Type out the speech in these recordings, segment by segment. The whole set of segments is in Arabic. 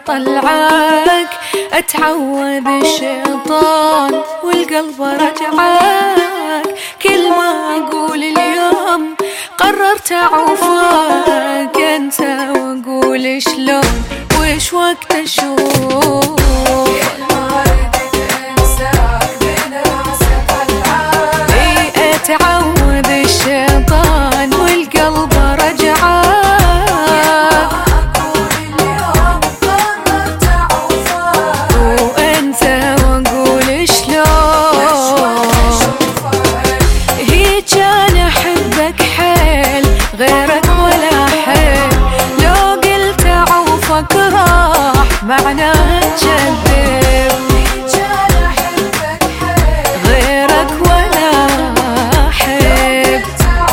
طلعك اتعوذ الشيطان والقلب رجعك. كل ما اقول اليوم قررت اعوفك انت، واقول شلون وش وقت اشوف. كل ما ردت انساك بين راسك طلعك، اي اتعوذ الشيطان والقلب رجعك. معناها تكذب، غيرك ولا أحب.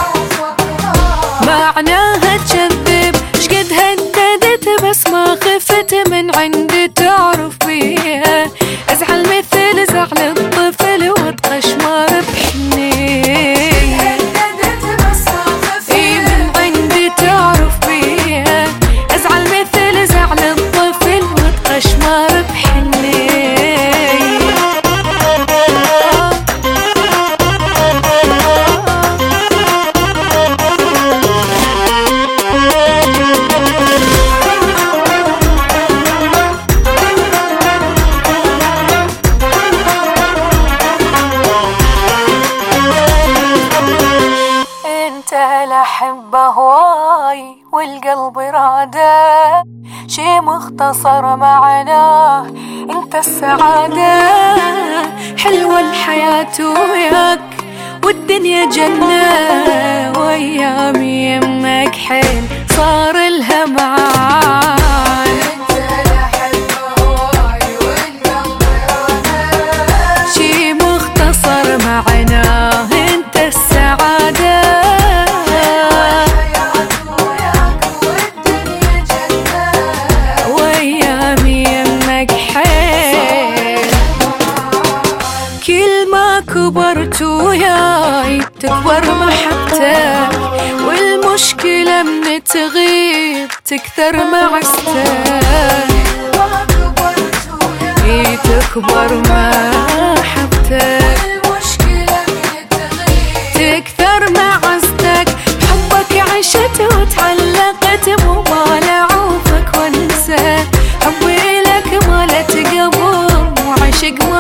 معناها تكذب، شقد هددت بس ما خفت من عندي تعرف بيها. أزعل مثل زعل الطفل واتقشمر بحنية. هددت بس ما خفت من عندي تعرف بيها. أزعل مثل زعل الطفل أشمر بحنية. انت الأحبة هواي والقلب راده، شي مختصر معناه انت السعادة. حلوة الحياة وياك والدنيا جنة، وايام يمك حيل صار لها معان. انت الأحبة هواي والقلب راده، شي مختصر معناه انت السعادة. كل ما كبرت وياي تكبر محبتك، والمشكلة من تغيب تكثر معزتك. تكبر محبتك، والمشكلة من تغيب تكثر معزتك. بحبك عشت وتعلقت، مو مال اعوفك وانسى. حبي لك مالت قبل وعشق